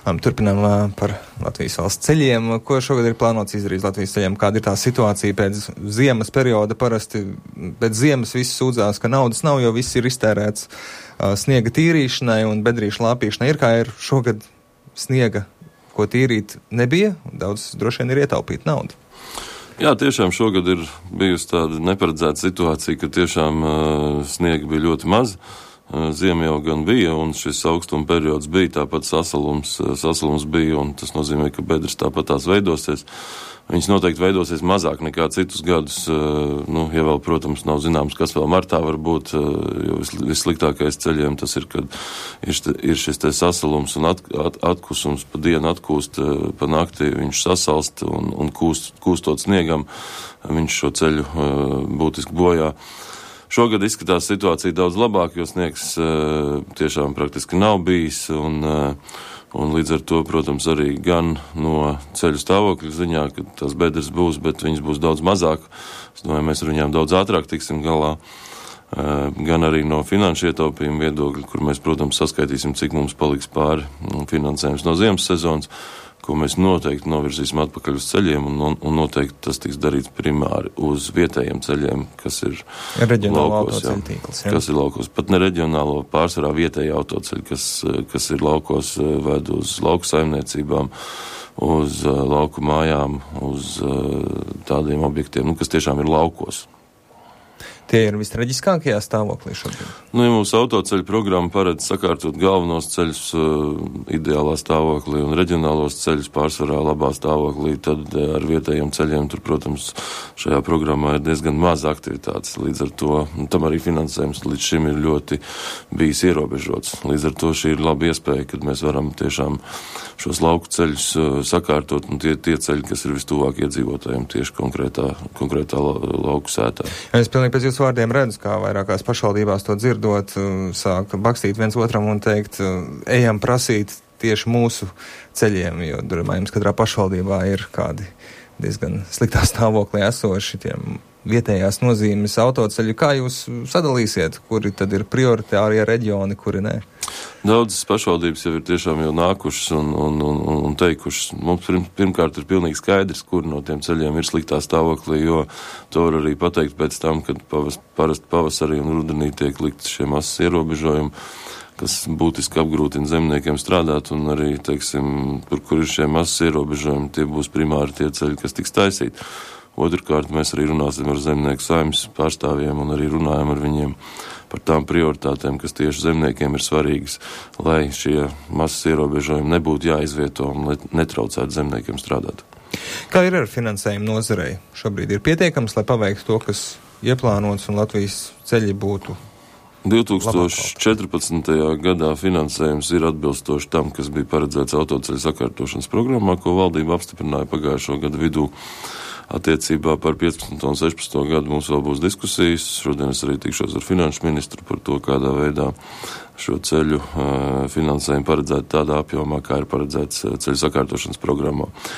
Turpinām par Latvijas valsts ceļiem. Ko šogad ir plānots izdarīt Latvijas ceļiem? Kāda ir tā situācija pēc ziemas perioda? Parasti pēc ziemas viss sūdzās, ka naudas nav, jo viss ir iztērēts sniega tīrīšanai un bedrīšu lāpīšanai. Kā ir šogad sniega, ko tīrīt nebija? Daudz droši vien ir ietaupīt naudu. Jā, tiešām šogad ir bijusi tāda neparedzēta situācija, ka tiešām sniega bija ļoti maz. Ziema jau gan bija, un šis augstuma periods bija, tāpat sasalums bija, un tas nozīmē, ka bedres tāpat tās veidosies. Viņas noteikti veidosies mazāk nekā citus gadus, ja vēl, protams, nav zināms, kas vēl martā var būt, jo vissliktākais ceļiem tas ir, kad ir šis te sasalums un atkusums, pa dienu atkūst, pa nakti viņš sasalst un kūstot sniegam, viņš šo ceļu būtiski bojā. Šogad izskatās situācija daudz labāk, jo sniegs tiešām praktiski nav bijis, un līdz ar to, protams, arī gan no ceļu stāvokļa ziņā, ka tās bedres būs, bet viņas būs daudz mazāk. Es domāju, mēs ar viņām daudz ātrāk tiksim galā, gan arī no finanšu ietaupījuma viedokļa, kur mēs, protams, saskaitīsim, cik mums paliks pāri finansējums no ziemas sezonas, ko mēs noteikti novirzīsim atpakaļ uz ceļiem, un noteikti tas tiks darīts primāri uz vietējiem ceļiem, kas ir laukos, kas ir laukos. Pat ne reģionālo, pārsvarā vietēji autoceļi, kas ir laukos, ved uz lauku saimniecībām, uz lauku mājām, uz tādiem objektiem, kas tiešām ir laukos. Tie ir vistraģiskākajā stāvoklī šobrīd? Ja mūsu autoceļu programma paredz sakārtot galvenos ceļus ideālā stāvoklī un reģionālos ceļus pārsvarā labā stāvoklī, tad ar vietējiem ceļiem tur, protams, šajā programmā ir diezgan maz aktivitātes. Līdz ar to, tam arī finansējums līdz šim ir ļoti bijis ierobežots. Līdz ar to šī ir laba iespēja, kad mēs varam tiešām šos lauku ceļus sakārtot, un tie ceļi, kas ir vistuvāk iedzīvotājiem tieši konkrētā lauku sētā. Es pilnīgi pēc jūsu vārdiem redzu, kā vairākās pašvaldībās to dzirdot, sāk bakstīt viens otram un teikt, ejam prasīt tieši mūsu ceļiem, jo, domājams, katrā pašvaldībā ir kādi diezgan sliktā stāvoklī esoši tiem vietējās nozīmes autoceļu. Kā jūs sadalīsiet, kuri tad ir prioritārie reģioni, kuri nē? Daudzas pašvaldības jau ir tiešām jau nākušas un teikušas. Mums pirmkārt ir pilnīgi skaidrs, kur no tiem ceļiem ir sliktā stāvoklī, jo to var arī pateikt pēc tam, kad parasti pavasarī un rudenī tiek likt šie masas ierobežojumi, kas būtiski apgrūtina zemniekiem strādāt, un arī, teiksim, kur ir šie masas ierobežojumi, tie būs primāri tie ceļi, kas tiks taisīti. Otrkārt, mēs arī runāsim ar zemnieku saimnes pārstāvjiem un arī runājam ar viņiem par tām prioritātēm, kas tieši zemniekiem ir svarīgas, lai šie masas ierobežojumi nebūtu jāizvieto un netraucētu zemniekiem strādāt. Kā ir ar finansējumu nozarei? Šobrīd ir pietiekams, lai paveiktu to, kas ieplānots un Latvijas ceļi būtu 2014. gadā finansējums ir atbilstoši tam, kas bija paredzēts autoceļu sakārtošanas programmā, ko valdība apstiprināja pagājušo gadu vidū. Attiecībā par 15. un 16. gadu mums vēl būs diskusijas. Šodien es arī tikšos ar finanšu ministru par to, kādā veidā šo ceļu finansējumu paredzēt tādā apjomā, kā ir paredzēts ceļu sakārtošanas programmā.